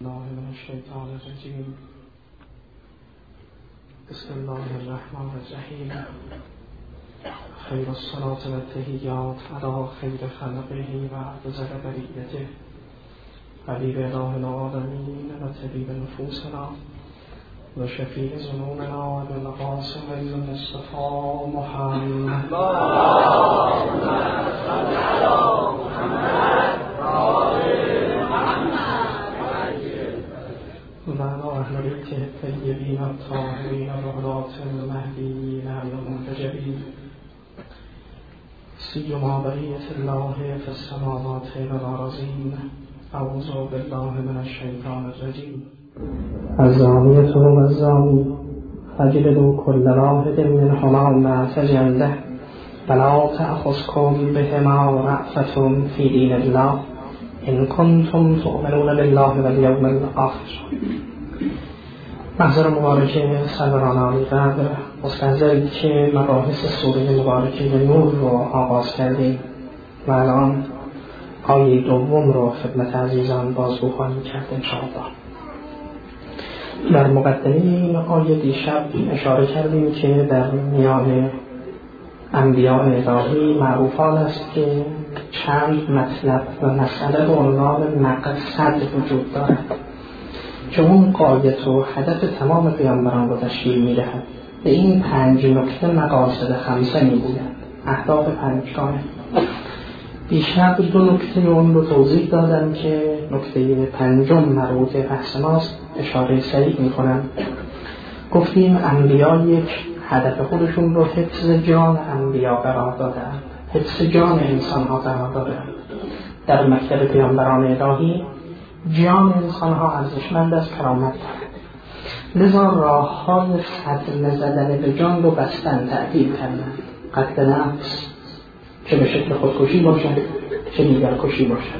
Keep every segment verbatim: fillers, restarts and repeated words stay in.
الله من الشیطان الرجیم. بسم الله الرحمن الرحیم. خیر الصلاة و التحیات علی خیر خلقه و افضل بریته حبیب اله العالمین و طبیب نفوسنا و شفیع ذنوبنا و بالقاسم المصطفى محمد. اللهم صل علی محمد و علی اهل بیته الطیبین الطاهرین الرهبان المهدیین المنتجبین سیما بقیة الله فی السماوات والارضین. اعوذ بالله من الشیطان الرجیم. الزانیة والزانی فاجلدوا كل واحد منهما مئة جلدة ولا تأخذكم بهما رأفة في دين الله إن كنتم تؤمنون بالله واليوم الآخر. محضر مبارکه سروران عالی قدر، مستحضری که مباحث سوره مبارکه نور رو آغاز کردیم و الان آیه دوم رو خدمت عزیزان بازگو خواهیم کرد انشاءالله. در مقدمه این آیه دیشب اشاره کردیم که در میان انبیاء الهی معروفان است که چند مطلب و مسئله به عنوان مقصد وجود دارد که اون غایت و هدف تمام پیامبران رو تشکیل می‌دهد. به این پنج نکته مقاصد خمسه می‌گویند، اهداف پنجگانه. دیشب دو نکته اون رو توضیح دادم که نکته پنجم مربوط بحث ماست، اشاره سریع می‌کنم. گفتیم انبیا یک هدف خودشون رو حفظ جان انبیا قرار دادن، حفظ جان انسان ها قرار دادن. در مکتب پیامبران الهی جان انسان ها ارزشمند از کرامت دارد، لذا راه های صدمه زدن به جان رو بستن، تعدیل کردن. قتل نفس، چه به شکل خودکشی باشد چه دیگر کشی باشد،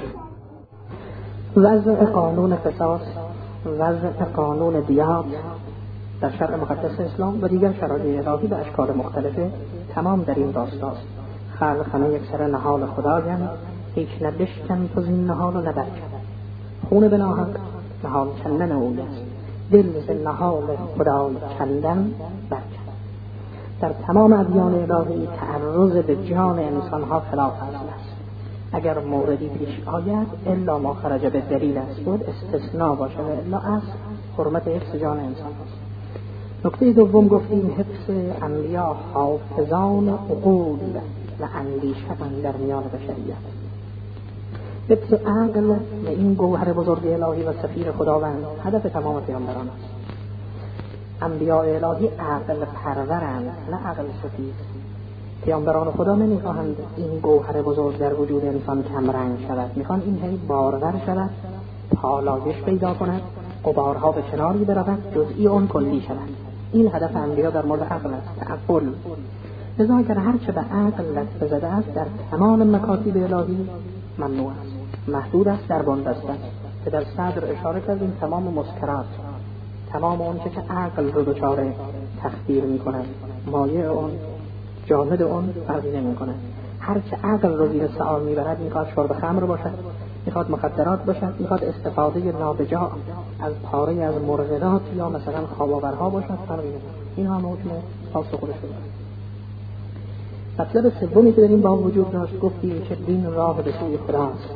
وضع قانون قصاص، وضع قانون دیات در شرع مقدس اسلام و دیگر شرایع الهی به اشکال مختلفه، تمام در این راستاست. خلق همه یک سر نهال خدایند، هیچ نبشکن تو زین نهال و نبرکن. خون بناهد نهال کندن اوی است، دل ز نهال خدای کندن برکن. در تمام ادیان الهی تعرض به جان انسانها خلاف اصل است. اگر موردی پیش آید الا ما خرج به دلیل است بود استثناء باشه و الا اصل حرمت حفظ جان انسان است. نکته دوم گفتیم حفظ انبیا حافظان عقول و اندیشه‌اند در میان بشریت. حفظ عقل و این گوهر بزرگ الهی و سفیر خداوند هدف تمام پیامبران است. انبیاء الهی عقل پرورند نه عقل ستیز. پیامبران خدا نمیخواهند این گوهر بزرگ در وجود انسان کم رنگ شود، میخوان این هی بارور شود، پالایش پیدا کند، غبارها به کناری برود، جزئی اون کلی شود. این هدف انبیا در مورد عقل است، تعقل. لذا اگر هرچه به عقل لطفه زده است در تمام مکاتب الهی ممنوع است، محدود است، در بندست است. که در صدر اشاره کردیم تمام مسکرات، تمام اون که عقل رو دچار تخدیر می کند، مایه اون جامد اون فرقی نمی کند. هرچه عقل رو زیر سوال می برد، میخواد شرب خمر باشد، میخواد مخدرات باشد، میخواد استفاده نابجا از پاره از مرغلات یا مثلا خواباورها باشد، فرقی نمی کند. این هم حکم خاص خودش داره. مطلب سومی که در این با وجود داشت گفتیم که دین راه به سوی خداست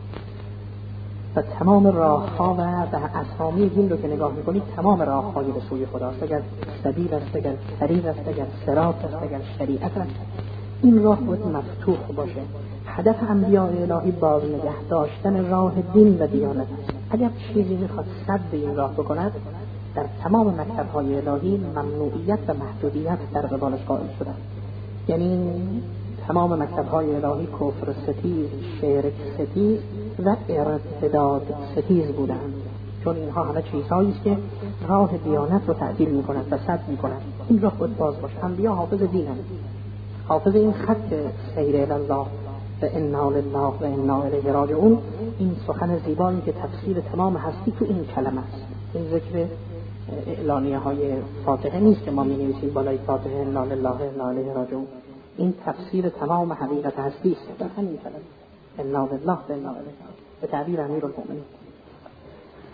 و تمام راه‌ها و به اسامی دین رو که نگاه می‌کنید تمام راه‌های به سوی خداست. اگر سبیل است، اگر طریق است، اگر صراط است، اگر شریعت است، این راه باید مفتوح باشه. هدف انبیاء الهی باز نگه داشتن راه دین و دیانت است. اگر چیزی می‌خواد سد این راه بکند، در تمام مکتب‌های الهی ممنوعیت و محدودیت در قبالش قائل شده. یعنی تمام مکتب‌های الهی کفر ستیز، شرک ستیز و ارتداد ستیز بودند، چون اینها همه چیزهایی است که راه دیانت رو تعطیل می‌کند و سد می‌کند. این راه باید باز باشه. انبیا حافظ دینند، حافظ این خط سیر الله و انا لله و انا الیه راجعون. این سخن زیبایی که تفسیر تمام هستی تو این کلمه است. این ذکر اعلانیه های فاتحه نیست که ما می نویسیم بالای فاتحه انا لله و انا الیه راجعون. این تفسیر تمام حقیقت هستی است در همین کلمه انا لله و انا الیه، به تعبیر امیرالمؤمنین.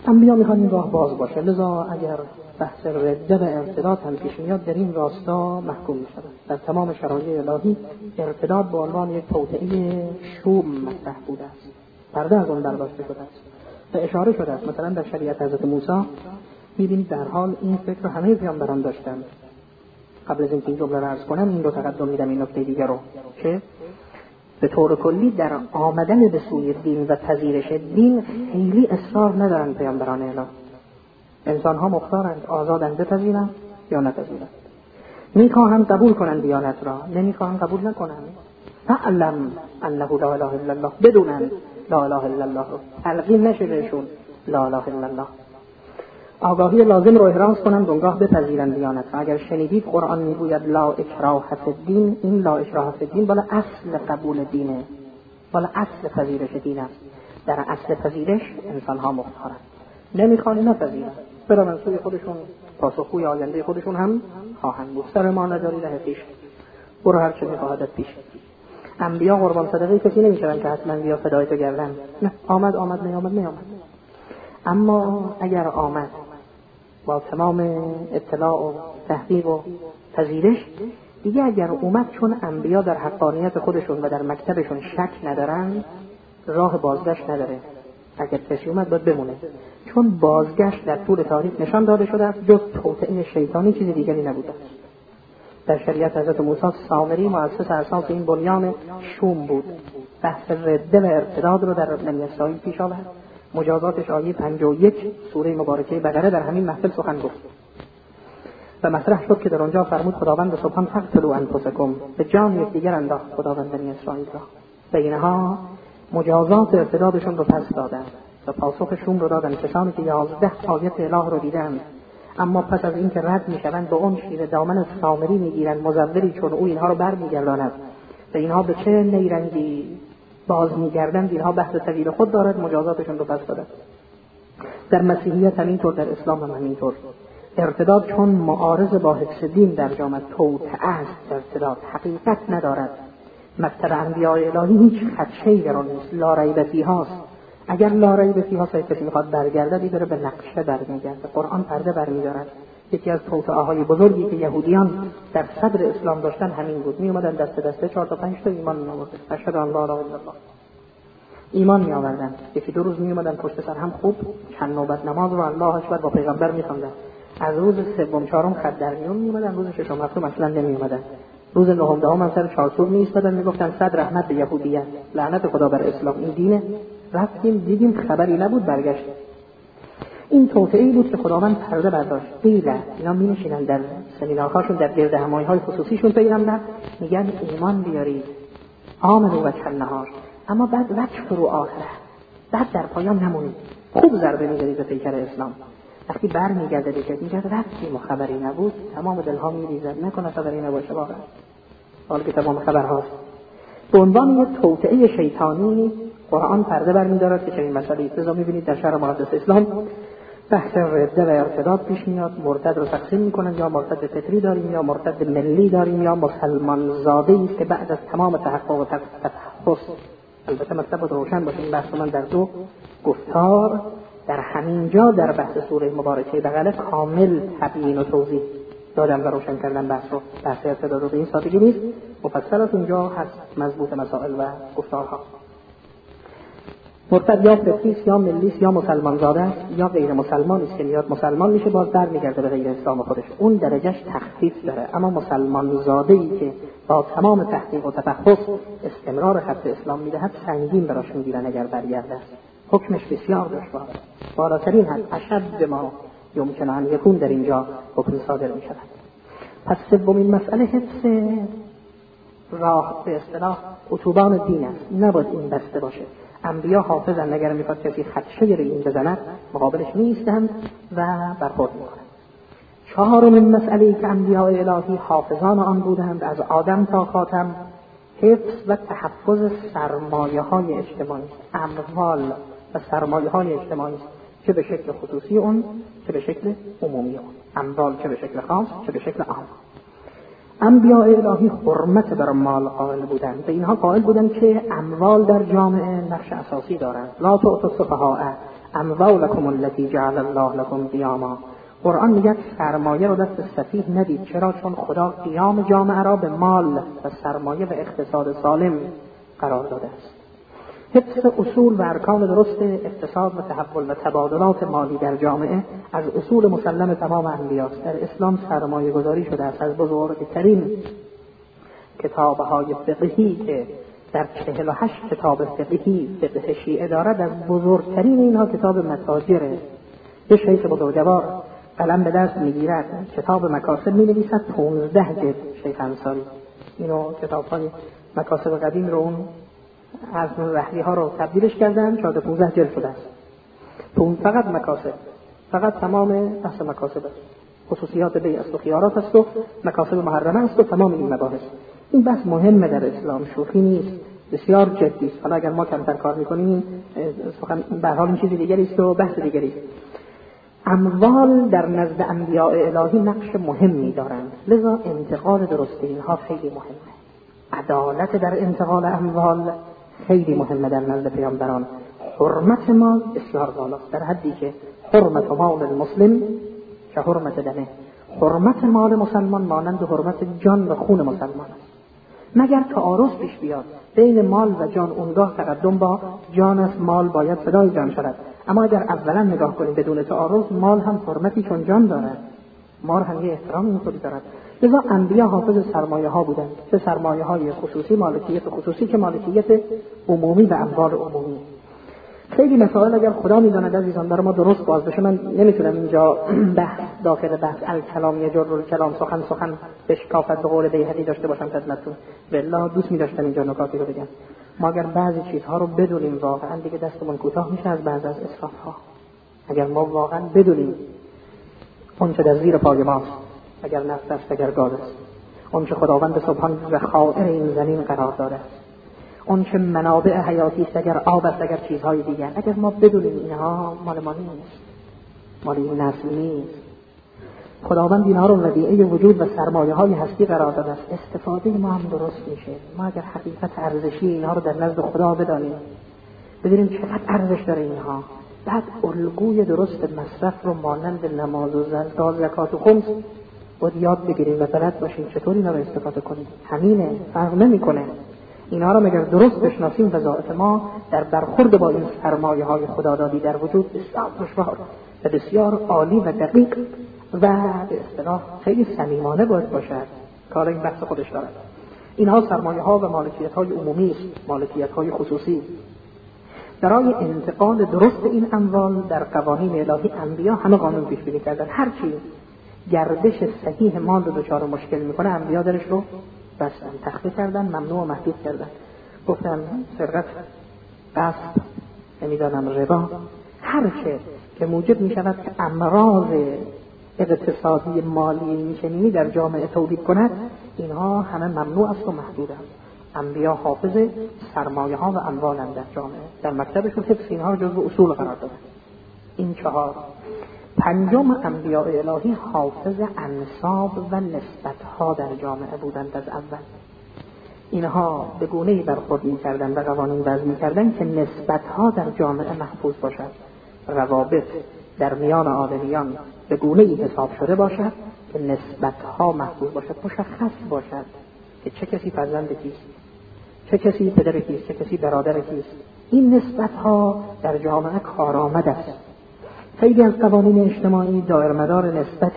انبیا میخوان این راه باز باشه، لذا اگر بحث رده و ارتداد هم پیش میاد در این راستا محکوم میشود. در تمام شرایع الهی ارتداد به عنوان یک توطئه شوم مطرح بوده است، پرده از اون برداشته شده است و اشاره شده است. مثلا در شریعت حضرت موسی میبینید در حال این فکر رو همه پیامبران داشتند. قبل از اینکه این جمله رو عرض کنم این رو تقدم میدم این نکته دیگر رو که به طور کلی در آمدن به سوی دین و پذیرش دین خیلی اصرار ندارند پیامبران الهی. انسان ها مختارند، آزادند بپذیرند یا نپذیرند. میخواهند قبول کنند دیانت را، نمیخواهند قبول نکنند. فعلم انه لا اله الا الله، بدونند لا اله الا الله رو تلقین نشه بهشون لا اله الا الله. آگاهی لازم رو احراز کنند اونگاه بپذیرند دیانت را. اگر شنیدید قرآن میگوید لا اکراه فی الدین، این لا اکراه فی الدین بالا اصل قبول دینه، بالا اصل پذیرش دین است. در اصل پذیرش انسان ها مختارند، نمیخوان نپذیرند، برن سوی خودشون، پاسخگوی آینده خودشون هم خواهند بود. سر ما نداری ره پیش، برو هر چه میخواهدت پیش. انبیا قربان صدقه کسی نمیشن که حتما بیا فدای تو گردن، نه، آمد آمد نیامد نیامد. اما اگر آمد با تمام اطلاع و تحقیق و پذیرش، دیگه اگر اومد چون انبیا در حقانیت خودشون و در مکتبشون شک ندارن راه بازگشت نداره. اگر کسی اومد باید بمونه، چون بازگشت در طول تاریخ نشان داده شده است جز توطئه شیطانی چیز دیگری نبوده. در شریعت حضرت موسی سامری مؤسس اساس این بنیان شوم بود. بحث رده و ارتداد رو در بنی اسرائیل پیش آورد. مجازاتش آیه پنجاه و یک سوره مبارکه بقره در همین محفل سخن گفت و مطرح شد که در آنجا فرمود خداوند سبحان فقتلوا انفسکم، به جان یکدیگر انداخت خداوند بنی اسرائیل را و اینها مجازات ارتدادشون رو پس دادن و پاسخ شوم رو دادن، کسانی که یازده آیت اله رو دیدن اما پس از این که رد میشوند به اون شیر دامن سامری میگیرند مزوری چون او اینها رو بر میگرداند و اینها به چه نیرنگی باز میگردند. اینها بحث طویل خود دارد، مجازاتشون رو پس دادن. در مسیحیت همینطور، در اسلام هم همینطور. ارتداد چون معارض با حفظ دین در جامعه توطئه است، ارتداد حقیقت ندارد. مکتب انبیاء الهی هیچ خدشه‌ای در آن نیست، لا ریب فیهاست. اگر لا ریب فیهاست کسی میخواد برگرده دیگه به نقشه برمیگرده. قرآن پرده برمیدارد. یکی از توطئه‌های بزرگی که یهودیان در صدر اسلام داشتن همین بود. می اومدن دست دسته چهار تا پنج تا ایمان می آوردن، اشهد ان لا اله الا الله، ایمان می آوردن. یکی دو روز می اومدن پشت سر هم خوب چند نوبت نماز رو الله اکبر با پیغمبر می خوندن. از روز سوم چهارم خط در میون می اومدن، روز ششم هفتم اصلا نمی اومدن. روز نهم دهم هم سر چارچوب می ایستادن، می گفتن صد رحمت به یهودیت، لعنت خدا بر اسلام، این دینه. رفتیم دیدیم خبری نبود، برگشتیم. این توطئه‌ای بود که خداوند پرده برداشت. قیل اینا می نشینن در سمینارهاشون، در گرد همایی‌های خصوصیشون پیغمبر میگن ایمان بیارید، آمنو و کلنهار، اما بعد وجه رو آخره، بعد در پایان نمونید، خوب ضربه می‌زنید به پیکر اسلام. وقتی بر میگرده دیگه میگه رفتیم و خبری نبود، تمام دلها میریزد، نکنه خبری نباشه واقعا، حالا که تمام خبر هاست. به عنوان یک توطئه شیطانی قرآن پرده برمی‌دارد که چنین مسئله‌ای لذا می‌بینید در شرع مقدس اسلام بحث رده و ارتداد پیش میاد. مرتد رو تقسیم میکنن، یا مرتد فطری داریم یا مرتد ملی داریم یا مسلمان زاده‌ای که بعد از تمام تحقق و تفحص، البته مطلب رو روشن باشه، این بحث من در دو گفتار در همین جا در بحث سوره مبارکه بقره کامل تبیین و توضیح دادم و روشن کردم بحث رو. بحث ارتداد رو به این سادگی نیست، مفصل از اونجا هست مضبوط مسائل و گفتارها. مرتد یا فطریست یا ملیست یا مسلمان زاده است یا غیر مسلمان است که میاد مسلمان میشه باز در میگرده به غیر اسلام خودش، اون درجهش تخفیف داره. اما مسلمان زاده ای که با تمام تحقیق و تفحص استمرار خط اسلام میدهد سنگین براش میگیرن اگر برگرده است. حکمش بسیار دشواره، بالاترین حد اشد ما یمکن ان یکون در اینجا حکم صادر میشود. پس سومین مسئله حفظ راه به اصطلاح اتوبان دین است، نباید این بسته باشه. انبیا حافظن، اگر میخواد کسی خدشه رو این بزند مقابلش نیستند و برخورد میکنند. چهارمین مسئله‌ای که انبیاء الهی حافظان آن بودند از آدم تا خاتم، حفظ و تحفظ سرمایه‌های اجتماعی، اموال و سرمایه‌های اجتماعی، چه به شکل خصوصی اون چه به شکل عمومی اون، اموال چه به شکل خاص چه به شکل عام. انبیاء الهی حرمت بر مال قائل بودند و اینها قائل بودند که اموال در جامعه نقش اساسی دارند. لا تؤتوا السفهاء اموالکم التي جعل الله لكم قیاما. قرآن میگه سرمایه رو دست سفیه ندید. چرا؟ چون خدا قیام جامعه را به مال و سرمایه و اقتصاد سالم قرار داده است. حفظ اصول و ارکان درست اقتصاد و تحول و تبادلات مالی در جامعه از اصول مسلم تمام انبیاست. در اسلام سرمایه گذاری شده است. از بزرگترین کتاب‌های فقهی که در چهل و هشت کتاب فقهی فقه شیعه دارد، از بزرگترین اینها کتاب متاجره. یه شیخ بزرگوار قلم به دست میگیرد، کتاب مکاسب مینویسد، پونزده جلد. شیخ انصاری اینو کتاب‌های مکاسب قدیم رو اون از رحلی ها رو تبدیلش کردن، چهارده پونزده جلد شده است. فقط مکاسب، فقط تمام بحث مکاسب است. خصوصیات بیع است و خیارات است و مکاسب محرمه است و تمام این مباحث. این بحث مهمه در اسلام، شوخی نیست، بسیار جدی است. حالا اگر ما کمتر کار میکنیم سخن به هر حال این چیز دیگری است و بحث دیگری است. اموال در نزد انبیاء الهی نقش مهمی دارند، لذا انتقال درست اینها خیلی مهمه. عدالت در انتقال اموال خیلی مهمه در نزد پیامبران. حرمت مال بسیار بالاست، در حدی که حرمت مال المسلم که حرمت دمه. حرمت مال مسلمان مانند حرمت جان و خون مسلمان است. مگر تعارض پیش بیاد بین مال و جان، اونگاه تقدم با جان است، مال باید فدای جان شود. اما اگر اولا نگاه کنیم بدون تعارض، مال هم حرمتی چون جان دارد، مال هم یه احترام اینطوری دارد. لذا انبیا حافظ سرمایه ها بودند، چه سرمایه های خصوصی، مالکیت خصوصی، که مالکیت عمومی و اموال عمومی. خیلی مسائل اگر خدا میداند عزیزان برای ما درست باز بشه، من نمیتونم اینجا بحث داخل بحث الکلام یجر الکلام سخن سخن بشکافت به قول بیهقی داشته باشم خدمتتون. والله دوست می‌داشتم اینجا نکاتی رو بگم. ما اگر بعضی چیزها رو بدونیم واقعا دیگه دستمون کوتاه میشه از بعض از اسراف‌ها. اگر ما واقعا بدونیم اون چه در زیر پای ماست، اگر نفس است اگر گاز است، اون چه خداوند سبحان ذخایر این زمین قرار داده است، اون چه منابع حیاتی است، اگر آب است اگر چیزهای دیگر، اگر ما بدونیم اینها مال ما نیست، مال این نسل نیست. خداوند اینها رو ودیعه وجود و سرمایه های هستی قرار داده است. استفاده ما هم درست میشه. ما اگر حقیقت ارزشی اینها رو در نزد خدا بدانیم، بدونیم چقدر ارزش داره اینها، بعد الگوی درست مصرف رو مانند نماز و زکات و خمس باید یاد بگیریم و بلد باشیم چطور اینا رو استفاده کنیم. همینه، فرق نمیکنه. اینا رو مگر درست بشناسیم، وظایف ما در برخورد با این سرمایه های خدادادی در وجود بسیار دشوار و بسیار عالی و دقیق و به اصطلاح خیلی صمیمانه باید باشد. کار این بحث خودش دارد. اینها سرمایه ها و مالکیت های عمومی است، مالکیت های خصوصی. برای انتقال درست این اموال در قوانین الهی انبیا همه قانون پیش بینی کردن. هر چی گردش صحیح مال رو دچار مشکل میکنه انبیا درش رو بستن، تخفیف کردن، ممنوع و محدود کردن. گفتن سرقت، غصب، نمیدانم ربا، هر چه که موجب میشود که امراض اقتصادی مالی میشنینی در جامعه تولید کند، اینها همه ممنوع است و محدود است. انبیا حافظ سرمایه ها و اموالند در جامعه، در مکتبشون حفظ اینها جزو اصول قرار دادن. این چهار. پنجم انبیاء الهی حافظ انساب و نسبت ها در جامعه بودند. از اول اینها به گونه‌ای برخورد می‌کردند و قوانین وضع می‌کردند که نسبت ها در جامعه محفوظ باشد، روابط در میان آدمیان به گونه‌ای حساب شده باشد که نسبت ها محفوظ باشد، مشخص باشد که چه کسی فرزند کیست، چه کسی پدر کیست، چه کسی برادر کیست. این نسبت ها در جامعه کارآمد است. خیلی از قوانین اجتماعی دایرمدار نسبت.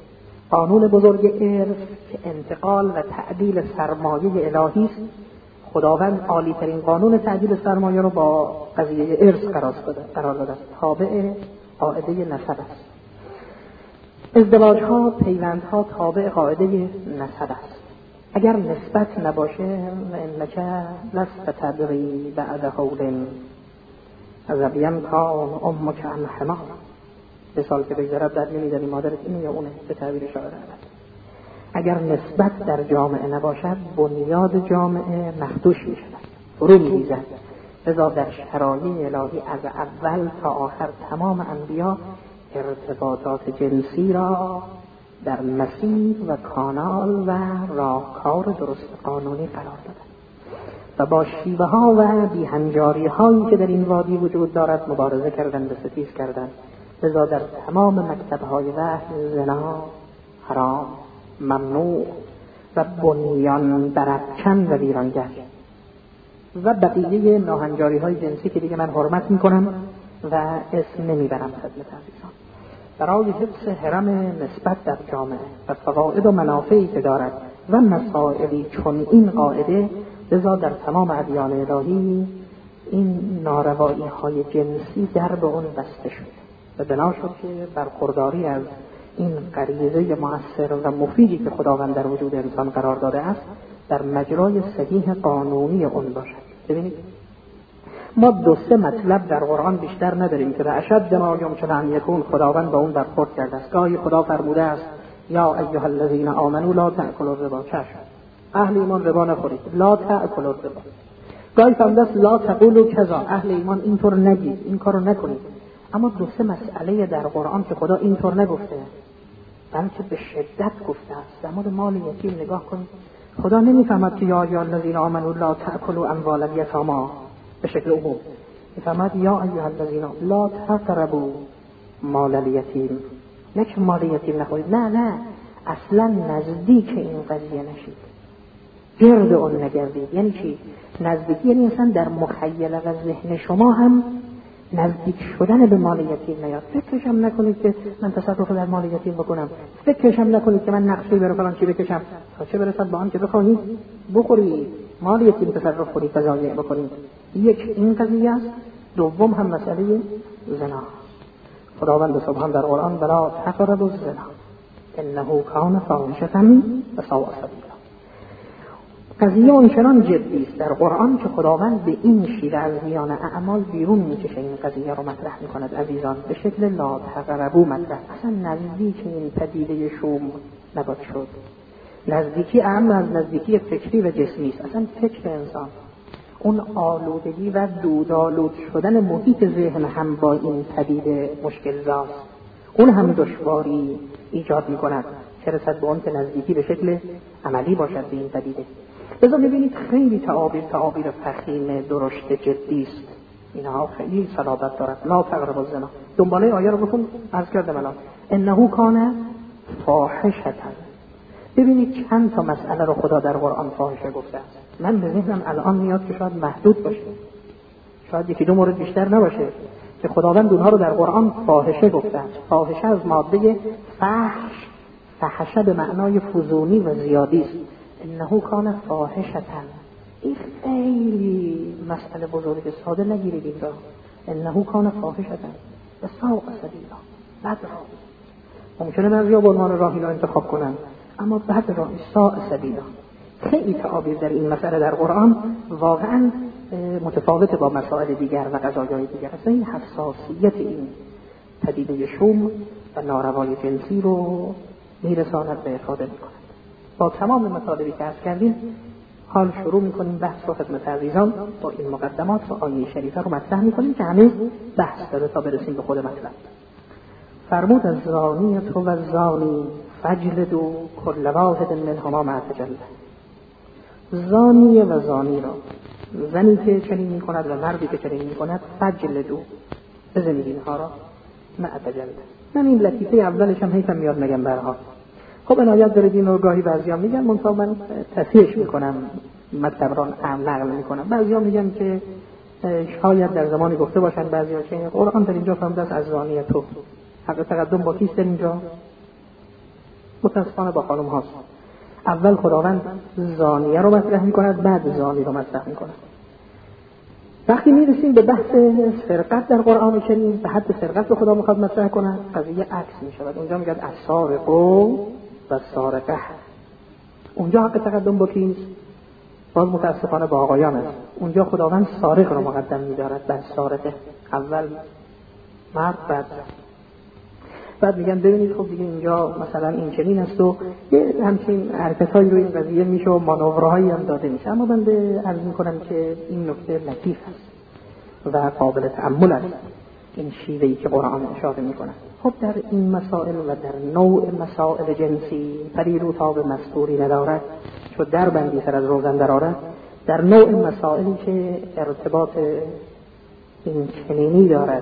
قانون بزرگ ارث که انتقال و تعدیل سرمایه الهی است، خداوند عالی ترین قانون تعدیل سرمایه رو با قضیه ارث قرار داده است. تابع قاعده نسب است. ازدواج ها، پیوند ها تابع قاعده نسب است. اگر نسبت نباشه و انک لست تدری بعد حول از ابیم کان امک عن حمار، به سال که بگذرد در نمیدانی مادرت اینه یا اونه، به تعبیر شاعر عرب. اگر نسبت در جامعه نباشد بنیاد جامعه مخدوش می شود، فرو می ریزد. لذا در شرایع الهی از اول تا آخر تمام انبیا ارتباطات جنسی را در مسیر و کانال و راهکار درست قانونی قرار دادند. و با شیوه ها و بیهنجاری هایی که در این وادی وجود دارد مبارزه کردند و ستیز کردند. لذا در تمام مکتب های وحی زنا حرام، ممنوع و بنیان برافکن و ویرانگر و بقیه ناهنجاری های جنسی که دیگه من حرمت میکنم و اسم نمیبرم خدمت عزیزان. برای حفظ حرم نسبت در جامعه و فواید و منافعی که دارد و مسائلی چون این قاعده، لذا در تمام ادیان الهی این ناروایی های جنسی در به اون بسته شد و بنا شد که برخورداری از این غریزه مؤثر و مفیدی که خداوند در وجود انسان قرار داده است در مجرای صحیح قانونی اون باشد. ببینید ما دو سه مطلب در قرآن بیشتر نداریم که به اشد ما یمکن ان یکون خداوند با اون برخورد کرده است. گاهی خدا فرموده است یا ایها الذین آمنوا لا تأکلوا الربا، چشم اهل ایمان ربا نخورید، لا تأکلوا الربا. گاهی فرموده است لا تقولوا کذا، اهل ایمان اینطور نگید، این کارو نکنید. اما دو سه مسئله در قرآن که خدا اینطور نگفته بلکه به شدت گفته است. در مورد مال یتیم نگاه کنید، خدا نمیفهمد که یا ایها الذین آمنوا لا تأکلوا اموال الیتامی به شکل عموم، میفهمد یا ایها الذین لا تقربوا مال الیتیم، نه که مال یتیم نخورید، نه نه اصلا نزدیک این قضیه نشید، گرد اون نگردید. یعنی چی نزدیکی؟ یعنی اصلا در مخیله و ذهن شما هم نزدیک شدن به مال یتیم نیاد. فکرش هم نکنید که من تصرف در مال یتیم بکنم، فکرش هم نکنید که من نقشی برو فلان چی بکشم تا چه برسد با آن که بخواهید بخورید مال یتیم تصرف کنید و ضایع بکنید. یک این قضیه است. دوم هم مسئله زنا. خداوند سبحان در قرآن بلا تقربوا الزنا انه کان فاحشة و ساء سبیلا. قضیه اونچنان جدی است در قرآن که خداوند به این شیوه از میان اعمال بیرون میکشه، این قضیه رو مطرح میکند عزیزان، به شکل لا تقربوا مطرح. اصلا نزدیک این پدیده شوم نباید شد. نزدیکی اهم از نزدیکی فکری و جسمی است. اصلا فکر انسان، اون آلودگی و دودآلود شدن محیط ذهن هم با این پدیده مشکل زاست، اون هم دشواری ایجاد میکند چه رسد به اون که نزدیکی به شکل عملی باشد به این پدیده. لذا می‌بینید خیلی تعابیر تعابیر فخیم درشت جدی است. اینها خیلی صلابت دارد. لا تقربوا الزنا. دنباله آیه رو بخون، عرض کردم الان انه کان فاحشة. ببینید چند تا مسئله رو خدا در قرآن فاحشه گفته است. من به ذهنم الان میاد که شاید محدود باشه، شاید یکی دو مورد بیشتر نباشه که خداوند اونها رو در قرآن فاحشه گفته است. فاحشه از ماده فحش، فحشه به معنای فزونی و زیادی است. انه کان فاحشة. این خیلی مسئله بزرگ، ساده نگیرید این را. انه کان فاحشة و ساء سبیلا. بد راه. ممکنه بعضیا به عنوان راهی را انتخاب کنن، اما بد راه، ساء سبیلا. خیلی تعابیر در این مسئله در قرآن واقعا متفاوت با مسائل دیگر و قضایای دیگر. اصلا این حساسیت این پدیده شوم و ناروای جنسی رو میرساند به افاده میکند. با تمام مطالبی که عرض کردیم حال شروع میکنیم بحث رو خدمت عزیزان. با این مقدمات و آیه شریفه رو مطرح میکنیم که همه بحث داره تا برسیم به خود مطلب. فرمود الزانیة و الزانی فاجلدوا کل واحد منهما ما تجلد. زانیه و زانی را، زنی که چنین میکند و مردی که چنین میکند، فاجلدوا، بزنید اینها را ما تجلد. من این لطیفه اولش هم حیفم میاد نگم برها. خب عنایت دارید این رو گاهی بعضی هم میگن، منطقه من تصحیحش میکنم، مطلب را نقل میکنم. بعضی هم میگن که شاید در زمانی گفته باشن بعضی ها که قرآن در اینجا فرموده است از زانیه تو، حق تقدم با کیست در اینجا؟ متاسفانه با خانم هاست. اول خداوند زانیه رو مطرح میکند، بعد زانی رو مطرح میکند. وقتی میرسیم به بحث سرقت در قرآن کریم، به حد سرقت رو خدا میخواد مطرح کنه، قضیه عکس میشود. اونجا میگه السارق و السارقه. اونجا حق تقدم با کیست؟ باز متاسفانه با آقایان است. اونجا خداوند سارق رو مقدم میدارد بر سارقه. اول مرد بعد بعد میگن ببینید خب دیگه اینجا مثلا این چنین است و یه همچین حرکت‌هایی رو این قضیه میشه و مانورهایی هم داده میشه. اما من به عرض میکنم که این نکته لطیف است و قابل تأمل است، این شیوهی که قرآن اشاره میکنه. خب در این مسائل و در نوع مسائل جنسی پریروتاب مستوری ندارد، چون در بندی سر از روزن درارد. در نوع مسائلی که ارتباط این چنینی دارد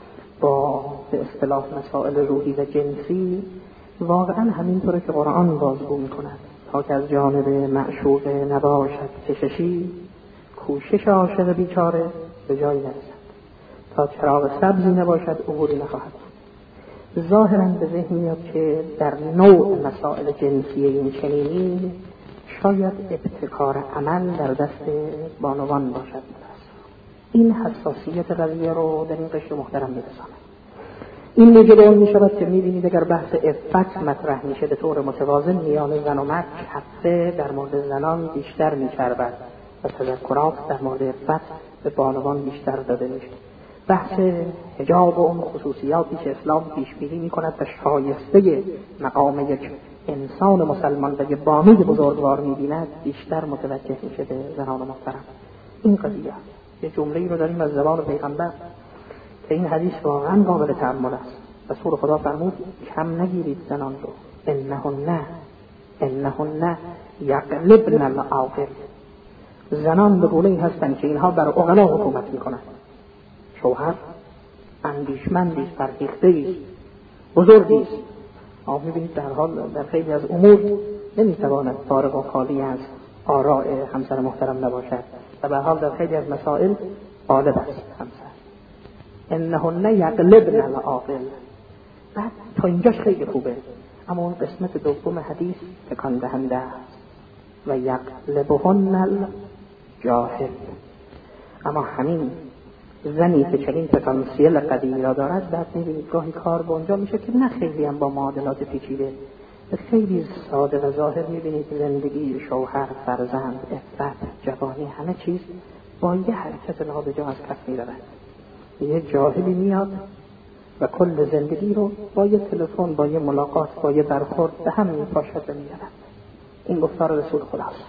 با به اصطلاح مسائل روحی و جنسی، واقعا همینطوره که قرآن بازگو می‌کند: تا که از جانب معشوق نباشد کششی، کوشش عاشق بیچاره به جایی نرسد. تا چراغ سبزی نباشد عبوری نخواهد. ظاهراً به ذهن میاد که در نوع مسائل جنسی این چنینی شاید ابتکار عمل در دست بانوان باشد. این حساسیت قضیه رو در این قشر محترم می‌رساند. این موجب اون می‌شود که می‌بینید اگر بحث عفت مطرح میشه به طور متوازن میان زن و مرد، کفه در مورد زنان بیشتر می‌چربد و تذکرات در مورد عفت به بانوان بیشتر داده میشه. بحث حجاب و اون خصوصیاتی که اسلام پیش بینی می‌کند و شایسته مقام یک انسان مسلمان و یک بانوی بزرگوار می‌بیند بیشتر متوجه میشه به زنان محترم. این قضیه یه جمله‌ای رو داریم از زبان پیغمبر که این حدیث واقعا قابل تأمل است. رسول خدا فرمود کم نگیرید زنان رو، انهن انهن یغلبن العاقل. زنان به گونه‌ای هستند که اینها بر عقلا حکومت میکنند. شوهر اندیشمندی است، فرهیخته است، بزرگی است، اما می‌بینید در حال در خیلی از امور نمی‌تواند فارغ و خالی از آراء همسر محترم نباشد و به حال در خیلی از مسائل غالب است همسر. انهن یغلبن العاقل. بعد تا اینجاش خیلی خوبه، اما اون قسمت دوم حدیث تکان دهنده است: و یغلبهن الجاهل. اما همین زنی که چنین پتانسیل قدیمی را دارد، بعد می‌بینید گاهی کار به اونجا میشه که نه خیلی هم با معادلات پیچیده، خیلی ساده و ظاهر می‌بینید زندگی، شوهر، فرزند، عفت، جوانی، همه چیز با یه حرکت نابجا از کف می‌رود. یه جاهلی میاد و کل زندگی رو با یه تلفن، با یه ملاقات، با یه برخورد به هم می‌پاشد و می‌رود. این گفتار رسول خداست.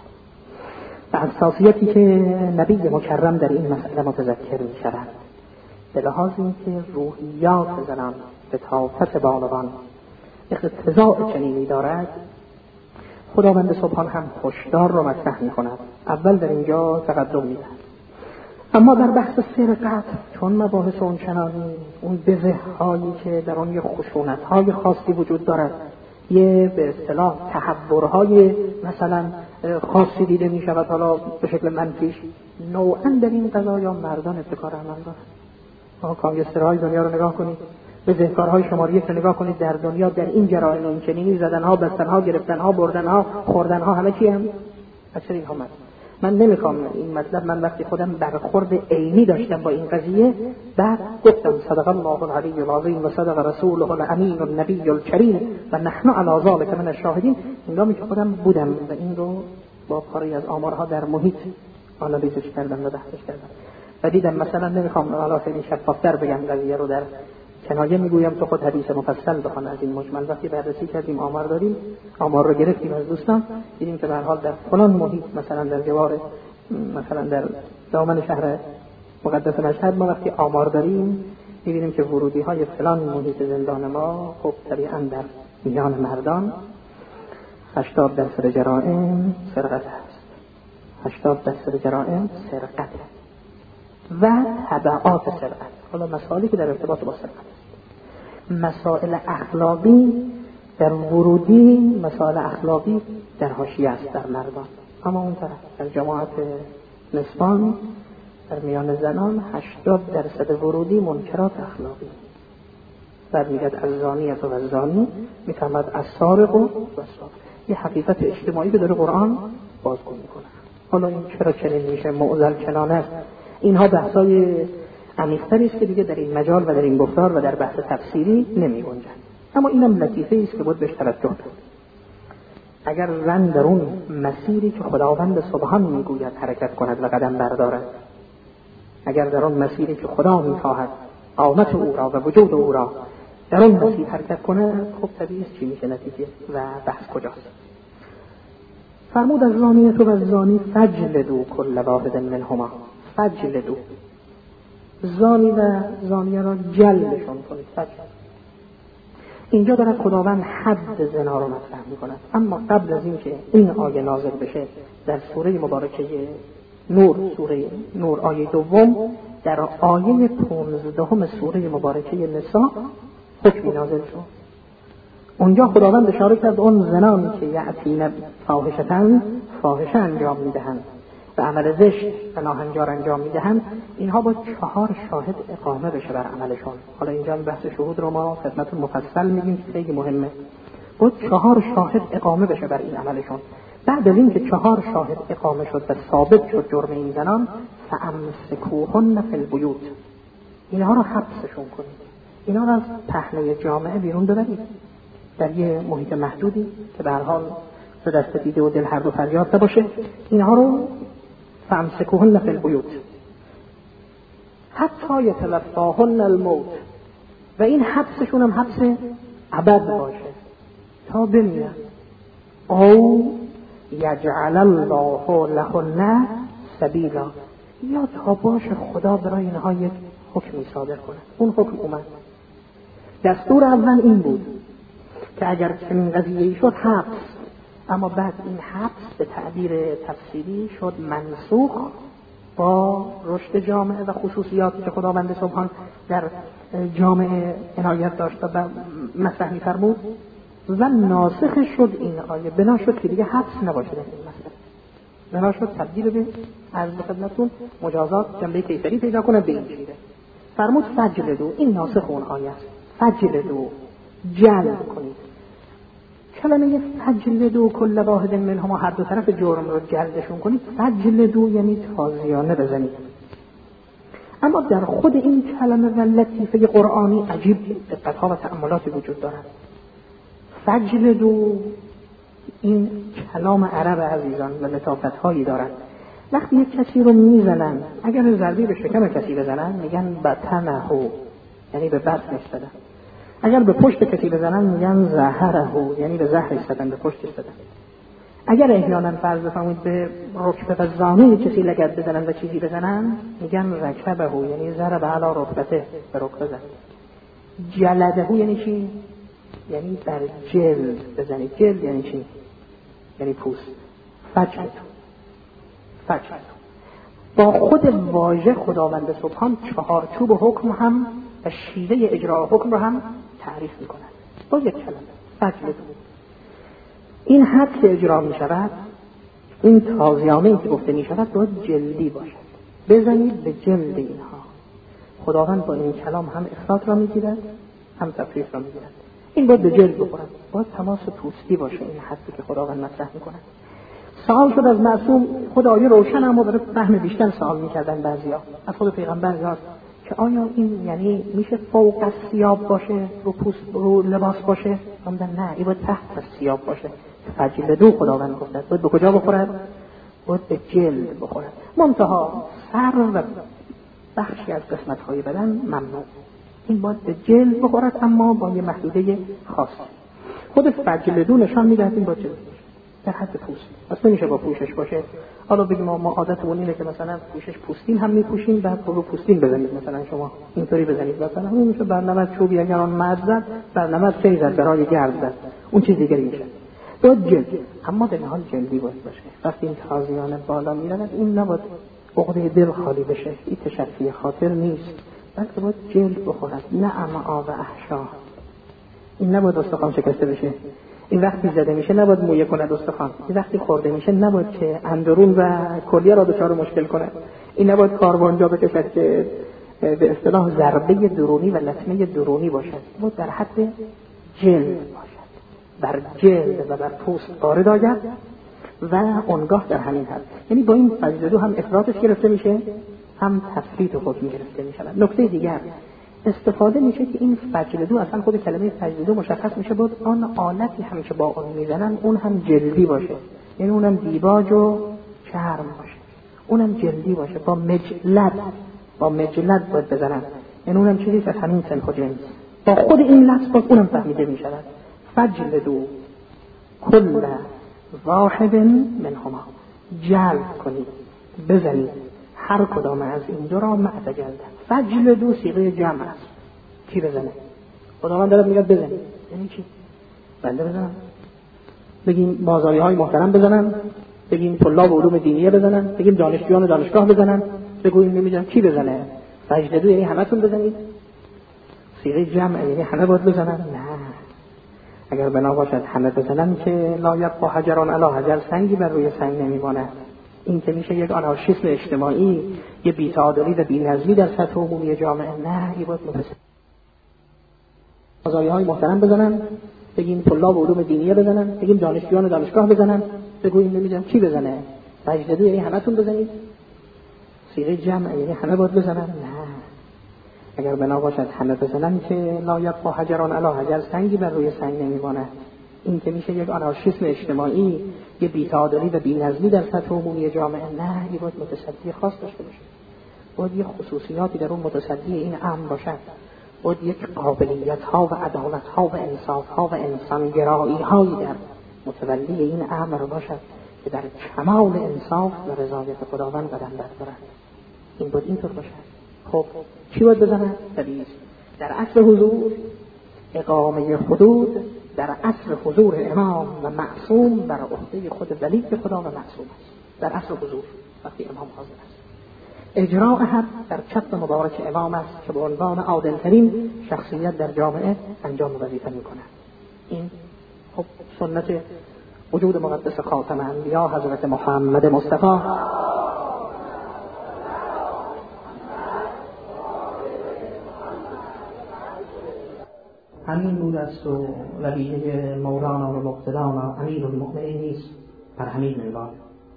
و حساسیتی که نبی مکرم در این مسئله متذکر می‌شود به لحاظ اینکه روحیات زنان به طاقت بانوان اقتضاء چنینی دارد، خداوند سبحان هم هشدار رو مطرح می‌کند. اول در اینجا تقدم می‌دهد، اما در بحث سرقت چون مباحث اون چنانی، اون بزه‌هایی که در اون یه خشونت‌های خاصی وجود دارد، یه به اصطلاح تحورهای مثلا خاصی دیده می شود، حالا به شکل منفیش، نوعا در این قضایا مردان ابتکار عمل دارند. ما کانگسترهای دنیا رو نگاه کنید، به ذکرهای شماره یک رو نگاه کنید، در دنیا در این جرایم این چنینی زدنها، بستنها، گرفتنها، بردنها، خوردنها، همه چی هم اکثر اینها من من نمیخوام این مطلب، من وقتی خودم برخورد عینی داشتم با این قضیه، بعد گفتم صدق الله العلی العظیم و صدق رسوله الامین النبی الکریم و نحن علی ذلک من الشاهدین. هنگامی که خودم بودم و این رو با پاری از آمارها در محیط آنالیزش کردم و بحثش کردم و دیدم مثلا نمیخوام حالا خیلی شفافتر بگم قضیه رو، در کنایه میگویم تو خود حدیث مفصل بخوان از این مجمل. وقتی بررسی کردیم، آمار داریم، آمار رو گرفتیم از دوستان، دیدیم که به هر حال در فلان محیط، مثلا در جوار مثلا در دامن شهر مقدس مشهد، ما وقتی آمار داریم میبینیم که ورودی های فلان محیط زندان ما خب طبیعاً در میان مردان هشتاد درصد جرائم سرقت است، هشتاد درصد جرائم سرقت و تبعات سرقت. حالا مسائلی که در ارتباط با سرقت است، مسائل اخلاقی در ورودی، مسائل اخلاقی در حاشیه است در مردان، اما اون طرف در جماعت نسبان در میان زنان هشتاد درصد ورودی منکرات اخلاقی. بعد میگد از زانیت و زانی میفهمد از سارق و سارق. یه حقیقت اجتماعی که داره قرآن بازگو میکنه. حالا این چرا چنین میشه، معضل چنانه است، اینها بحثای عمیق‌تری است که دیگه در این مجال و در این گفتار و در بحث تفسیری نمی گنجد. اما اینم لطیفه است که بود بهش توجه کرد. اگر زن در اون مسیری که خداوند سبحان میگوید حرکت کند و قدم بردارد، اگر در اون مسیری که خدا میخواهد قامت او را و وجود او را در اون مسیر حرکت کنه، خب طبیعی است چی میشه نتیجه و بحث کجاست. فرمود از زانیت و زانی فجلدو کل واحد منهما، فجلدو، زانی و زانیه را جلشون کنید. فجل اینجا دارد خداوند حد زنا را مطرح می‌کند، اما قبل از اینکه این آیه نازل بشه در سوره مبارکه نور سوره نور آیه دوم در آیه پانزدهم سوره مبارکه نساء حکمی نازل شد. اونجا خداوند اشاره کرد اون زنانی که یأتین فاحشة فاحشه انجام میدهند و عمل زشت و ناهنجار انجام میدهند، اینها با چهار شاهد اقامه بشه بر عملشون. حالا اینجا بحث شهود رو ما خدمتتون مفصل میگیم که خیلی مهمه. با چهار شاهد اقامه بشه بر این عملشون. بعد از این که چهار شاهد اقامه شد و ثابت شد جرم این زنان، فامسکوهن فی البیوت، اینها رو حبسشون کنید، اینها رو از پهنه جامعه بیرون ببرید در یه محیط محدودی که به هر حال به دست دیده و دل هر دو فریاد نباشه. اینها رو فامسکوهن فی البیوت حتی یتوفاهن الموت، و این حبسشون هم حبس ابد باشه تا بمیرن. او یجعل الله لهن سبیلا، یا تا باشه خدا برای اینها یک حکمی صادر کنه. اون حکم اومد. دستور اول این بود که اگر چنین قضیه‌ای شد حبس، اما بعد این حبس به تعبیر تفسیری شد منسوخ با رشد جامعه و خصوصیاتی که خداوند سبحان در جامعه عنایت داشت و مطرح می‌فرمود، و ناسخ شد این آیه. بنا شد که دیگه حبس نباشه در این مسئله، بنا شد تبدیل به عرض خدمتتون مجازات جنبه کیفری پیدا کنه به این شیوه. فرمود فجلدو، این ناسخ اون آیه است. فجلدو، جلد کنید. کلمه فجلدو کل واحد منهما، هر دو طرف جرم رو جلدشون کنید. فجلدو یعنی تازیانه بزنید. اما در خود این کلمه و لطیفه قرآنی عجیب دقت‌ها و تأملاتی وجود دارد. فجلدو این کلام عرب عزیزان و لطافت‌هایی دارد. وقتی یک کسی رو میزنن، اگر ضربه به شکم کسی بزنن میگن بطنهو، یعنی به بطنش زدن. اگر به پشت کسی بزنن میگن زهرهو، یعنی به زهرش زدن، به پشتش زدن. اگر احیانا فرض بفرمایید به رکبه و زانوی کسی لگد بزنن و چیزی بزنن میگن رکبهو، یعنی ضرب علی رکبته، به رکبه زدن. جلدهو یعنی چی؟ یعنی در جلد بزنید. جلد یعنی چی؟ یعنی پوست. فجلدو، فجلدو. با خود واژه خداوند سبحان چهارچوب حکم هم و شیوه اجرای حکم رو هم تعریف میکنند با یک کلمه، فجلدو. این حد که اجرا می شود، این تازیانه‌ای که گفته می شود باید جلدی باشد. بزنید به جلد اینها. خداوند با این کلام هم اخراج را می گیرد هم تفریح را می گیرد. این باید به جلد بخورد، باید تماس پوستی باشه. این حدی که خداوند مطرح می کند. سوال شد از معصوم، خود آیه روشن اما برای فهم بیشتر سوال می کردن بعضیا از خود پیغمبر هست که آیا این یعنی میشه فوق از ثیاب باشه، رو پوست رو لباس باشه؟ گفتن نه، این باید تحت از ثیاب باشه. فجلدو خداوند گفته باید به کجا بخورد؟ باید به جلد بخورد. منتها سر و بخشی از قسمت‌های بدن ممنوع. این باید به جلد بخورد، اما با یه محدوده خاص. خود فجلدو نشان میده این باید جلد باشه در حد پوست. اصلا نمیشه با پوشش باشه. حالا بگیم ما عادتمون اینه که مثلا پوشش پوستین هم میپوشیم، بعد رو پوستین بزنید. مثلا شما اینطوری بزنید، مثلا اون میشه برنامه چوبی اگر آن مرد زد، برنامه سیزد برای گرد زد، اون چیز دیگری میشه. باید جلد، اما در حال جلدی باید باشه. وقتی این تازیانه بالا میرند، این نباید عقده دل خالی بشه، این تشفی خاطر نیست، بلکه باید جلد بخورد. نعم آب احشا، این نباید استخوان شکسته بشه. این وقتی زده میشه نباید مویه کند استخوان. این وقتی خورده میشه نباید که اندرون و کلیه را دچار مشکل کنه. این نباید کاروانجا بکشد که به اصطلاح ضربه درونی و لطمه درونی باشد. باید در حد جلد باشد، بر جلد و بر پوست وارد آید و اونگاه در همین حد. یعنی با این فجلدو هم افراطش گرفته میشه، هم تفریط خود گرفته میشه. نکته دیگر استفاده میشه که این فجلدو، اصلا خود کلمه فجلدو مشخص میشه بود آن آلتی هم که با اون میزنن اون هم جلدی باشه، یعنی اونم دیباج و چرم باشه، اونم جلدی باشه، با مجلد با مجلد باید بزنن، یعنی اونم چیزی که همین سن خود جنس. با خود این لفظ باز اونم فهمیده میشود. فجلدو کل واحد منهما، جلد کنید، بزنید هر کدام از این دو را معتجلد. فجلدو صیغه جمع است. کی بزنه؟ خداوند داره میگه بزنید. یعنی چی؟ بنده بزنم؟ بگیم بازاری های محترم بزنن؟ بگیم طلاب علوم دینیه بزنن، بگیم دانشجویان دانشگاه بزنن، بگوییم نمیدونم کی بزنه. فجلدو یعنی همتون بزنید. صیغه جمع یعنی همه باید بزنن؟ نه. اگر بنا باشد همه بزنن که لا یبقی حجران علی حجر، سنگی بر روی سنگ نمیمونه. این که میشه یک آنارشیسم اجتماعی، یه بی‌تعادلی و بی‌نظمی در سطح عمومی جامعه. نه، این باید مفصل آزادی‌های محترم بزنن، بگیم طلاب علوم دینیه بزنن، بگیم دانشجویان دانشگاه بزنن، بگوییم نمیدونم کی بزنه. فجلدو یعنی همتون بزنید. صیغه جمع یعنی همه باید بزنن؟ نه. اگر بنا باشد همه بزنن که لا یبقی حجران علی حجر، سنگی بر روی سنگ نمیمونه. این که میشه یک آنارشیسم اجتماعی، یه بی‌تعادلی و بی‌نظمی در سطح عمومی جامعه. نه، این باید متصدی خاص داشته باشه. باید یک خصوصیاتی در اون متصدی این امر باشد. باید یک قابلیت‌ها و عدالت‌ها و انصاف‌ها و انسان‌گرایی‌هایی در متولی این امر باشد که در کمال انصاف و رضایت خداوند قدم بردارد. این باید اینطور باشد. خب چی باید بزنن؟ طبیعی در اصل حضور اقامه حدود، در اصل حضور امام و معصوم بر عهده خود ولی خدا و معصوم است. در اصل حضور وقتی امام حاضر است، اجراء حد در کف مبارک امام است که به عنوان عادل‌ترین شخصیت در جامعه انجام وظیفه می‌کند. این خب سنت وجود مقدس خاتم انبیا حضرت محمد مصطفی همین بود است و ولیه مولانا و مقتدانا امیر المؤمنین نیست بر همین منوال.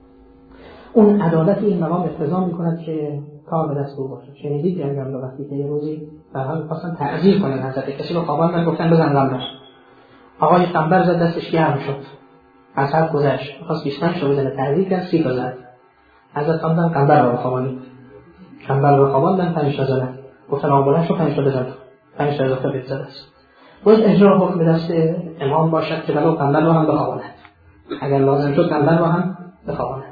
اون عدالت این مقام اقتضا می‌کند که کار به دست او باشه. شنیدید جنگم رو وقتی که یه روزی در حال خواستن تعزیر کنن حضرت کسی رو خواباندن، گفتن بزن قمبرش. آقای قمبر زد، دستش گرم شد، از حد گذشت، خواست بیستن شو بزنه، تعزیر کرد، سی تا زد. حضرت خواندن قمبر رو خوابانید. قمبر رو خواباندن، پنج تا زدن. گفتن آمبولنس رو پنج تا بزن، پنج تا اضافه بزن است. باید اجرا حکم به دست امام باشد که ولو قمبر رو هم بخواباند، اگر لازم شد قمبر رو هم بخواباند.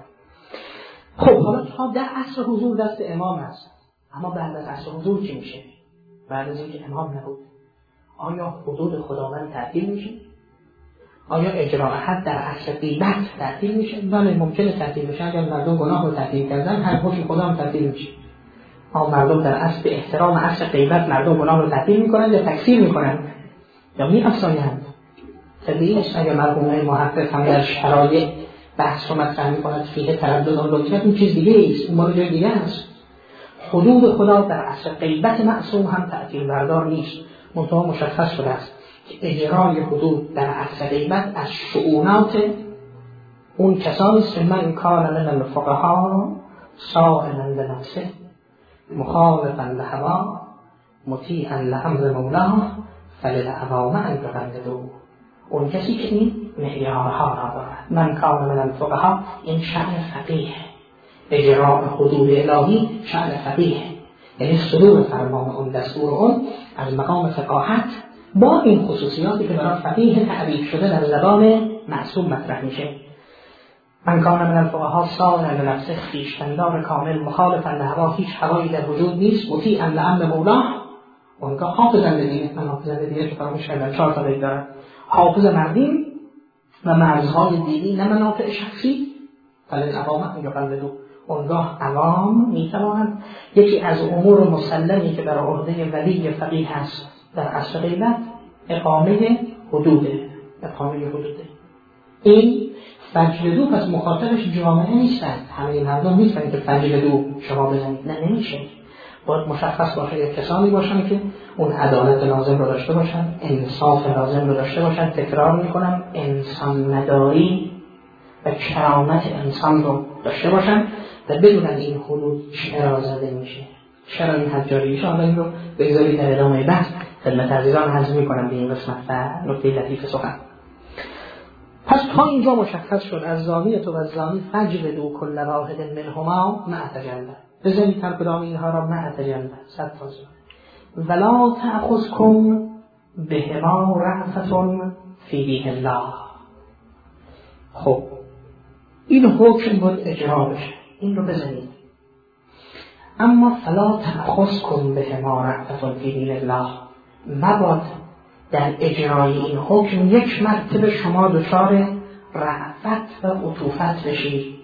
خب حالا تا در عصر حضور دست امام است، اما بعد از عصر حضور چی میشه؟ بعد از اینکه امام نبود آیا حدود خداوند تعطیل میشه؟ آیا اجراء حد در عصر غیبت تعطیل میشه؟ بله ممکنه تعطیل بشه. اگر مردم گناه رو تعطیل کردن هر حکم خدا هم تعطیل میشه. اما مردم در عصر احترام عصر غیبت مردم گناه رو تعطیل میکنن یا تکثیر میکنن یا می‌افزایند. طبیعی است اگر مرحوم محقق هم در شرایع بحث رو مطرح می‌کند فیه تردد و لطفت، این چیز دیگه است، اون مال جای دیگه است. حدود خدا در عصر غیبت معصوم هم تعطیل بردار نیست، منتها مشخص شده است که اجرای حدود در عصر غیبت از شؤونات اون کسانی است که من کان من الفقها صائما لنفسه مخالفا لهوا مطیعا لامر مولاه فللعوام ان تقلدوا. اون کسی که این معیارها را دارد، من کان من الفقها، این شأن فقیه. اجراء حدود الهی شأن فقیه، یعنی صدور فرمان اون، دستور اون از مقام فقاهت با این خصوصیاتی که برای فقیه تعبیر شده در زبان معصوم مطرح میشه. من کان من الفقها صائما لنفسه، خویشتندار کامل، مخالفا لهوا، هیچ هوایی در وجود نیست، مطیعا لامر مولاه، اونگاه حافظن لدینه. من حافظن لدینه که فراموش کردم چهار تا بیت دارم. حافظ مردین و مرزهای دینی نه منافع شخصی، ولی عوام یقلدوا، اونگاه عوام میتوانند یکی از امور مسلمی که بر عهده ولی فقیه هست در عصر غیبت اقامه حدوده. اقامه حدوده این فجلدو، پس مخاطبش جامعه نیستند، همه مردم نیستند که فجلدو شما بزنید، نه نمیشه. باید مشخص باشه یک کسانی باشن که اون عدالت لازم رو داشته باشن، انصاف لازم رو داشته باشن. تکرار میکنم، انسان نداری و کرامت انسان رو داشته باشن و بدونن این حدود چرا زده میشه، چرا این حجاری میشه. حالا این رو بگذارید در ادامه بحث خدمت عزیزان عرض میکنم به این قسمت و نکته لطیف سخن. پس تا اینجا مشخص شد از زانیت و از زانی فجلدوا کل واحد منهما مع تجلد، بزنید هر کدام اینها را مع تجلد، صد فاصله. ولا تأخذکم بهما رأفة فی دین الله. خب این حکم باید اجرا بشه، این رو بزنید. اما فلا تأخذکم بهما رأفة فی دین الله، مباد در اجرای این حکم یک مرتبه شما دچار رأفت و عطوفت بشید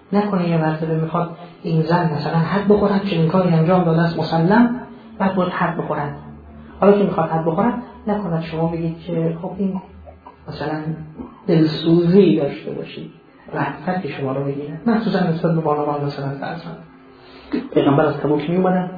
نکنه یه مرتبه میخواد این زن مثلا حد بخورد، چنین کاری انجام داده است مسلم، بعد باید حد بخورد. حالا که میخواد حد بخورد نکند شما بگید که خب این مثلا دلسوزی داشته باشید، رحمت شما رو بگیره. مخصوصا نسبت به بانوان مثلا فرزن پیغمبر از تبوک می اومدن،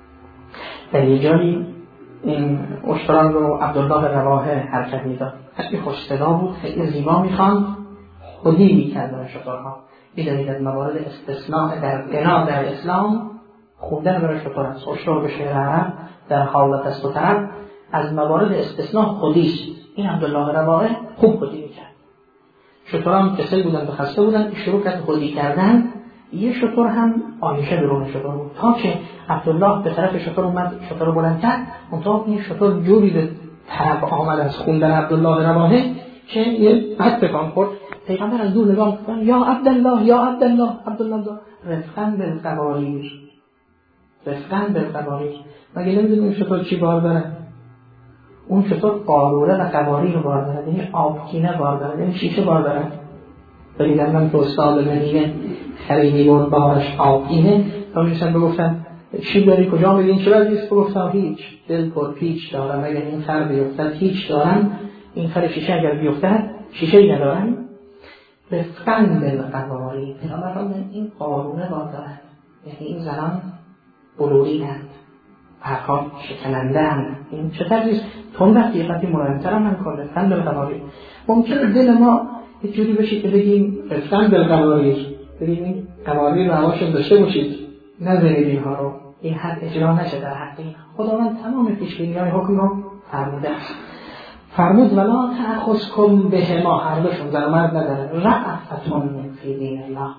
در یه جایی این اشتران رو عبدالله رواحه حرکت میداد، خیلی خوش صدا بود، خیلی زیبا میخواند، خودی میکردن شطورها. میدانید از موارد استثناء در غنا در اسلام خوندن برای شطور است. اشتر به شعر عرب در حالت است و طرب از موارد استثناء خودیست. این عبدالله رواحه خوب خودی میکرد. شطوران کسل بودن و خسته بودن، شروع کرد خودی کردن. یه شطور هم آیشه درون شطور بود، تا که عبدالله به طرف شطور اومد، شطور رو بلند کرد، اونطور این شطور جوری به طرف آمد از خوندن عبدالله رواحه که یه حد بکن خورد. پیغمبر از دور نگاه می‌کنه، یا عبدالله یا عبدالله عبدالله رفقاً بالقواریر، رفقاً بالقواریر. مگه نمی‌دونی اون شطور چی بار داره؟ اون شطور قاروره و قواریر بار داره، یعنی آبکینه بار داره، یعنی شیشه بار داره. بریدن من که استاد منیه خریدی بود بارش آبکینه، تا میشن بگفتن چی داری کجا میدین چه وزیست؟ بگفتم هیچ، دل پر پیچ دارم، اگر این خر بیفتد هیچ دارم، این خر شیشه اگر بیفتد شیشه ای ندارم. رفقاً بالقواریر، پیغمبر این قارونه بار دارد، یعنی این زنان بلوری هست، پرکار شکننده هم. این چه ترزیست؟ تون وقتی یه قدی مراهمتر هم نمیکنه. رفقاً بالقواریر ممکنه دل ما یک جوری بشید که بگیم رفقاً بالقواریر، بگیم این قواریر رو هواشون داشته باشید، نذارید اینها رو، این حد اجرا نشه در حق این. خداوند تمام پیشگیری‌های حکم رو فرموده است. فرمود ولا تأخذ کن به ما، هر دوشون در مرد نداره، رأفتون فی دین الله،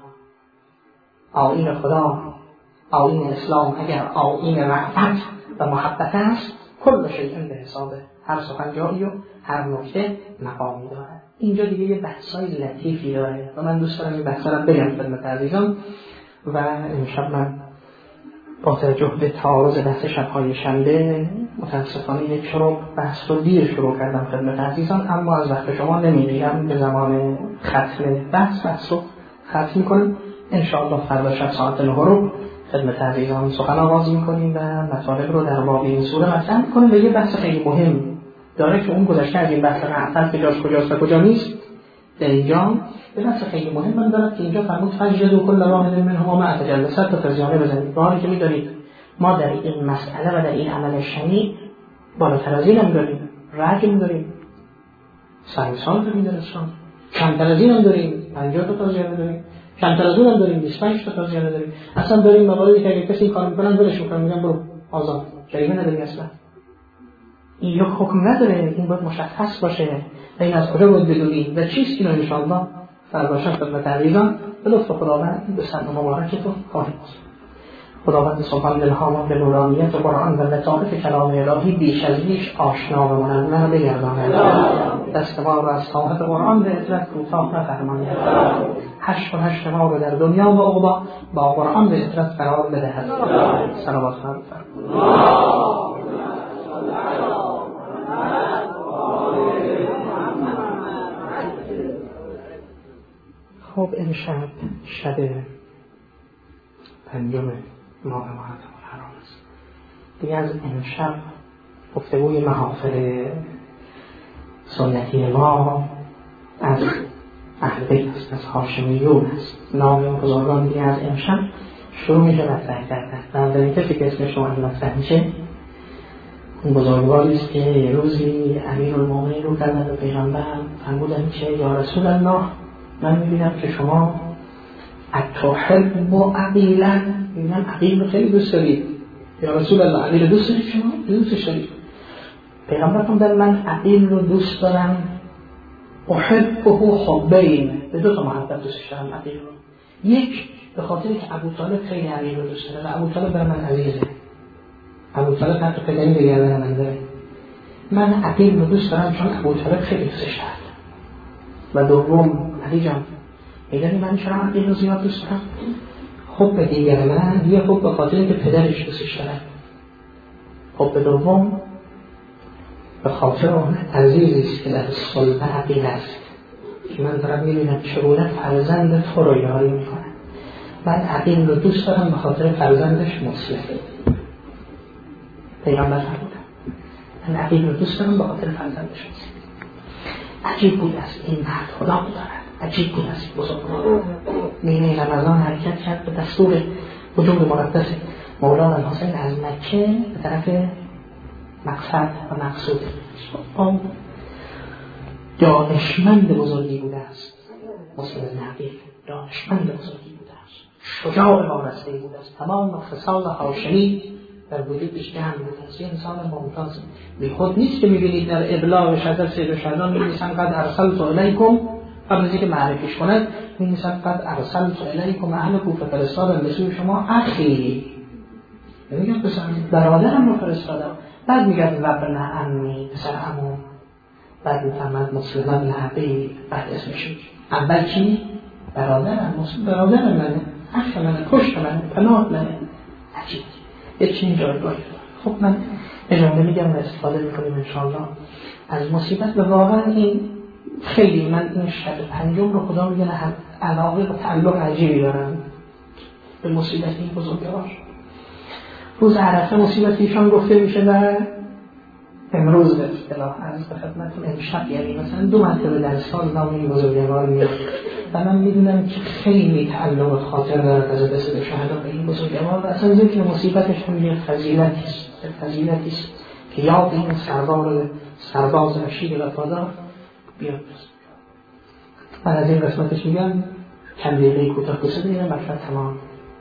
آیین خدا، آیین اسلام اگر آیین رأفت و محبت است، کل شیء به حسابه، هر سخن جایی و هر نکته مقامی داره. اینجا دیگه یه بحثای لطیفی داره و من دوست دارم این بحثا رو بگم خدمت عزیزان. و امشب من با توجه به تعارض بحث شب‌های شنبه متاسفانه یک شروع بحث رو دیر شروع کردم خدمت عزیزان، اما از وقت شما نمیگیرم، به زمان ختم بحث بحث رو ختم میکنیم. انشاءالله فردا شب ساعت نه رو خدمت عزیزان سخن آغاز میکنیم و مطالب رو در باب این سوره مطرح میکنیم و یه بحث خیلی مهم داره که اون گذشته از این بحث رعفت کجاست کجاست و کجا نیست. در اینجا یه بحث خیلی مهم من دارد که اینجا فرمود فجلدوا کل واحد منهما مع تجلسات، تا تزیانه بزنید. به حالی که میدانید ما در این مسئله و در این عمل شنیع بالاتر از این هم داریم، رجم داریم، سنگسان داریم در اسلام، کمتر از این هم داریم، پنجاه تا تازیانه داریم، کمتر از اون هم داریم، بیست و پنج تا تازیانه داریم. اصلا داریم مواردی که اگه کسی کار میکنن ولش میکنن، میگن برو آزاد، جریمه نداری اصلا. این یک حکم نداره، این باید مشخص باشه و این از کجا باید بدونیم و چیست اینو انشاءالله فردا خدمت عزیزان به لطف خداوند به سن مبارکتون خواهیم گفت. خداوند سبحان الهام به نورانیت قرآن و لطافت کلام الهی بیش از بیش آشنا و منور بگرداند. دست ما را از طاعت قرآن به اطرت کوتاه نفرماید. هشت و هشت ما رو در دنیا و عقبا با قرآن به اطرت قرار بدهد. صلوات فرمایید. خب امشب شب پنجم ماه محرم الحرام است. دیگه از امشب گفتگوی محافل سنتی ما از اهل بیت است، از هاشمیون است. نام اون بزرگان دیگه از امشب شروع میشه مطرح کردن. اولین کسی که اسمش شما مطرح میشه اون بزرگواری است که یه روزی امیرالمومنین رو کردن به پیغمبر فرمودن که یا رسول الله من میبینم که شما اتحب و عقیلا، میبینم عقیل رو خیلی دوست دارید. یا رسول الله عقیل دوست دارید شما؟ دوستش دارید. پیغمبر فرمودن من عقیل رو دوست دارم، احبه حبین، به دو تا محبت دوستش دارم عقیل رو. یک به خاطر که ابو طالب خیلی عقیل رو دوست داره و ابو طالب بر من عزیزه، ابو طالب حتی پدری به گردن من داره. من عقیل رو دوست دارم چون ابو طالب خیلی دوستش داره. و دوم علی جان میدونی من چرا عقیل رو زیاد دوست دارم؟ خب به دیگر من یه خب به خاطر که پدرش دوستش داره، خب به دوم به خاطر اون عزیزی است که در صلب عقیل است که من دارم میبینم چگونه فرزند تو رو یاری میکنه. من عقیل رو دوست دارم به خاطر فرزندش مسلم. پیغمبر فرمودن من عقیل رو دوست دارم به خاطر فرزندش مسلم. عجیب بود است این مرد خدا دارد، عجیب بود است بزرگوار. نیمه رمضان حرکت کرد به دستور وجود مقدس مولانا الحسین از مکه به طرف مقصد و مقصود. آن دانشمند بزرگی بوده است مسلم نقیل، دانشمند بزرگی بوده است، شجاع وارسته بوده است، تمام خصال هاشمی در وجودش جمع بوده است. یه انسان ممتاز بی خود نیست که میبینید در ابلاغ شهادت سید شهدان می‌نویسن قد ارسلت الیکم، قبل از اینکه معرفیش کند می‌نویسن قد ارسلت الیکم اهل کوفه فرستادم به سوی شما اخی، میگن پسر برادرم رو فرستادم. بعد میگن وابن عمی، پسر عمو. بعد میفهمد مسلمان نقیل، بعد اسمش اول چی؟ برادرم، مسلم برادرم منه، اخ منه، پشت منه، پناه منه. عجیب یه چنین جایگاهی. خب من اجازه میگم و استفاده میکنیم انشاءالله از مصیبت. و واقعا این خیلی من این شب پنجم رو خدا میگه علاقه و تعلق عجیبی دارم به مصیبت این بزرگوار. روز عرفه مصیبت ایشان گفته میشه و امروز به اصطلاح عرض به خدمتتون امشب، یعنی مثلا دو مرتبه در سال نام این بزرگوار میاد و من میدونم که خیلی تعلق و خاطر دارد از دست به شهدا به این بزرگوار و اصلا ذکر مصیبتش هم یه فضیلتی است، فضیلتی است که یاد این سربار سرباز رشید وفادار بیاد. من از این قسمتش میگم چند دقیقه کوتاه بسه دیگه مطلب تمام.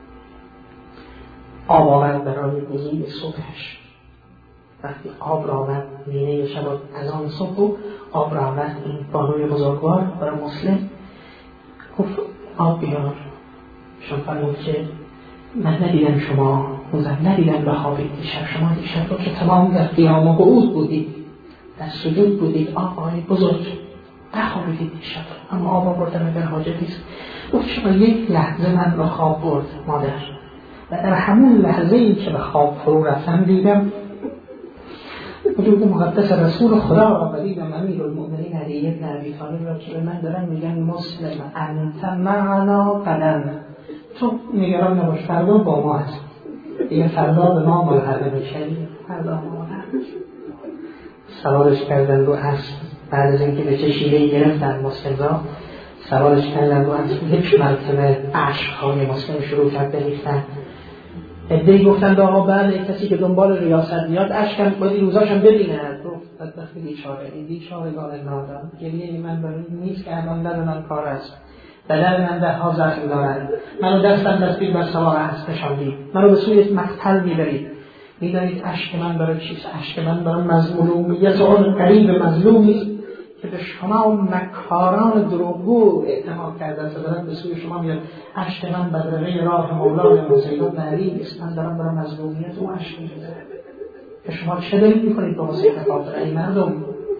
آب آورد برای وضوء صبحش. وقتی آب را آورد مینه شب از آن صبح و آب را آورد این بانوی بزرگوار برای مسلم گفت آب بیار. شما فرمود که من ندیدم شما موزم ندیدم به خوابید دیشب، شما دیشب رو که تمام در قیام و قعود بودید، در سجود بودید، آقای بزرگ نخوابیدید دیشب، اما آب آوردم اگر حاجتیست. گفت شما یک لحظه من را خواب برد مادر و در همون لحظه ای که به خواب فرو رفتم دیدم وجود مقدس رسول خدا و دیدم امیرالمؤمنین علی بن ابی طالب را که به من دارن میگن مسلم انت معنا قدم، تو نگران نباش فردا با ما هست، دیگه فردا به ما ملحقه میشی، فردا ما ملحقه میشی. سوارش کردن رو اسب، بعد از اینکه به چه شیوهی گرفتن مسلم را سوارش کردن رو اسب، یک مرتبه عشقهای مسلم شروع کرد بریختن. ادهی گفتن به آقا بله کسی که دنبال ریاست میاد اشکم باید روزاشم ببیند. گفت بدبخت بیچاره، این بیچارگان نادان، گریه من برای نیست که الان در من کار است، بدن من ده ها زخم دارد، منو دستم دستگیر بر سوار اسب نشاندید، منو به سوی مقتل میبرید. میدانید اشک من برای چیست؟ اشک من برای مظلومیت آن قریب مظلومی که به شما مکاران دروغگو اعتماد کرده است، دارم به سوی شما میاد. اشک من بدرقه راه مولانا حسین بن علی است، من دارم برای مظلومیت او اشک می‌ریزم که شما چه دارید میکنید با حسین خاطر؟ ای مردم،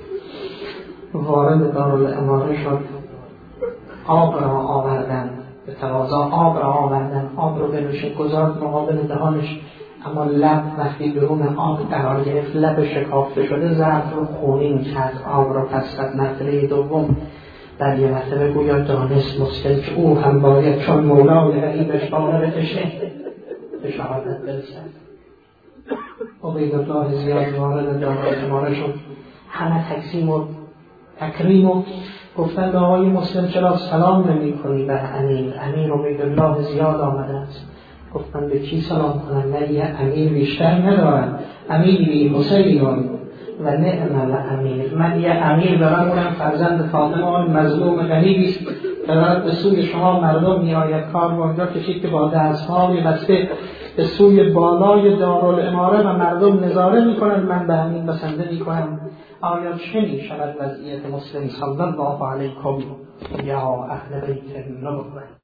وارد دارالاماره شد، آب را آوردن به تقاضا، آب را آوردن، آب رو بنوشه گذارد مقابل دهانش، اما لب وقتی درون آب قرار گرفت لب شکافته شده، ظرف رو خونین کرد، آب رو پس از مرتبه دوم در یه مرتبه گویا دانست مسکل که او هم باید چون مولای رقیبش بالغ تشنه به شهادت برسد. عبیدالله زیاد وارد دارالاماره شد، همه تقسیم و تکریم و گفتن به آقای مسلم چرا سلام نمی کنی بر امیر؟ امیر عبیدالله زیاد آمده است. گفتن به کی سلام کنم؟ من یه امیر بیشتر ندارم، امیری حسینون و نعم الامیر، من یه امیر دارم، اونم فرزند فاطمه آن مظلوم غریبی است دارد به سوی شما مردم میآید. کار وانجا کشید که با دست‌های بسته به سوی بالای دارالاماره و مردم نظاره میکنند، من به همین بسنده میکنم. آیا چه می شود وضعیت مسلم صلی الله علیکم یا اهل بیت النبوة؟